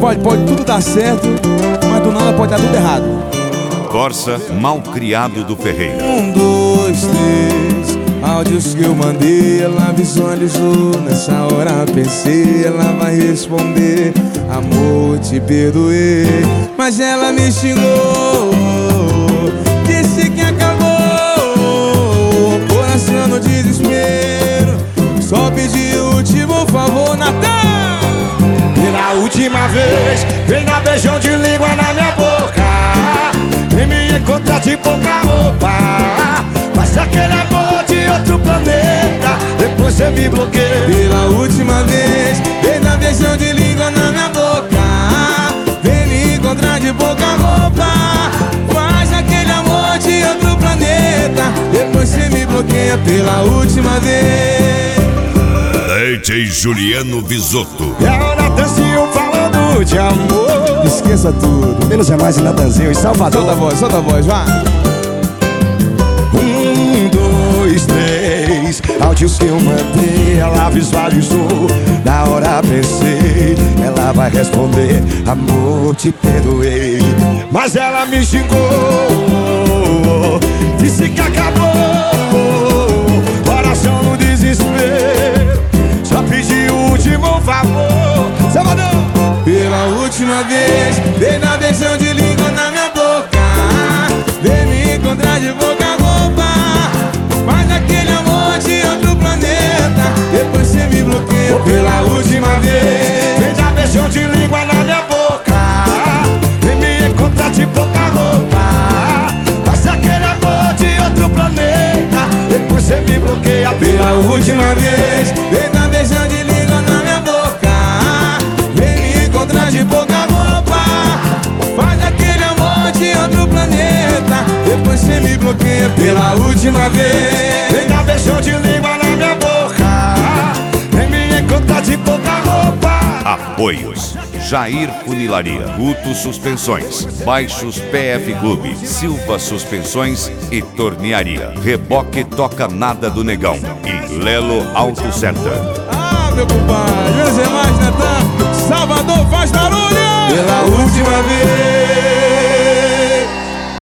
Pode tudo dar certo, mas do nada pode dar tudo errado. Corsa Malcriado do Ferreira. 1, 2, 3, áudios que eu mandei, ela visualizou. Nessa hora pensei, ela vai responder: amor, te perdoei. Mas ela me xingou, disse que acabou. Coração no desespero, só pedi o último favor, Natan. Pela última vez, vem dar beijão de língua na minha boca. Vem me encontrar de pouca roupa. Mas aquele amor de outro planeta, depois você me bloqueia. Pela última vez, vem dar beijão de língua na minha boca. Vem me encontrar de pouca roupa. Faz aquele amor de outro planeta, depois você me bloqueia. Pela última vez. DJ Juliano Visotto. É o Natanzinho falando de amor. Esqueça tudo, menos é mais o Natanzinho em Salvador. Solta a voz, vá. 1, 2, 3, áudios que eu mandei, ela visualizou. Na hora pensei, ela vai responder: amor, te perdoei. Mas ela me xingou, disse que acabou. Coração no desespero, só pedi o último favor. Salvador! Pela última vez, vem dar beijão de língua na minha boca. Vem me encontrar de boca a roupa. Faz aquele amor de outro planeta, depois você me bloqueia. Pela última vez, vem dar beijão de língua na minha boca. Vem me encontrar de pouca roupa. Faz aquele amor de outro planeta, depois você me bloqueia. Pela última vez, vem dar beijão de língua na minha boca. Vem me encontrar de pouca roupa. Faz aquele amor de outro planeta, depois você me bloqueia. Pela última vez, vem dar beijão de língua na minha boca. Vem me encontrar de pouca roupa. Apoios: Jair Funilaria, Guto Suspensões, Baixos PF Clube, Silva Suspensões e Tornearia, Reboque Toca Nada do Negão e Lelo Auto Center. Ah, meu compadre, menos é mais, Natan. Salvador faz barulho. Pela última vez.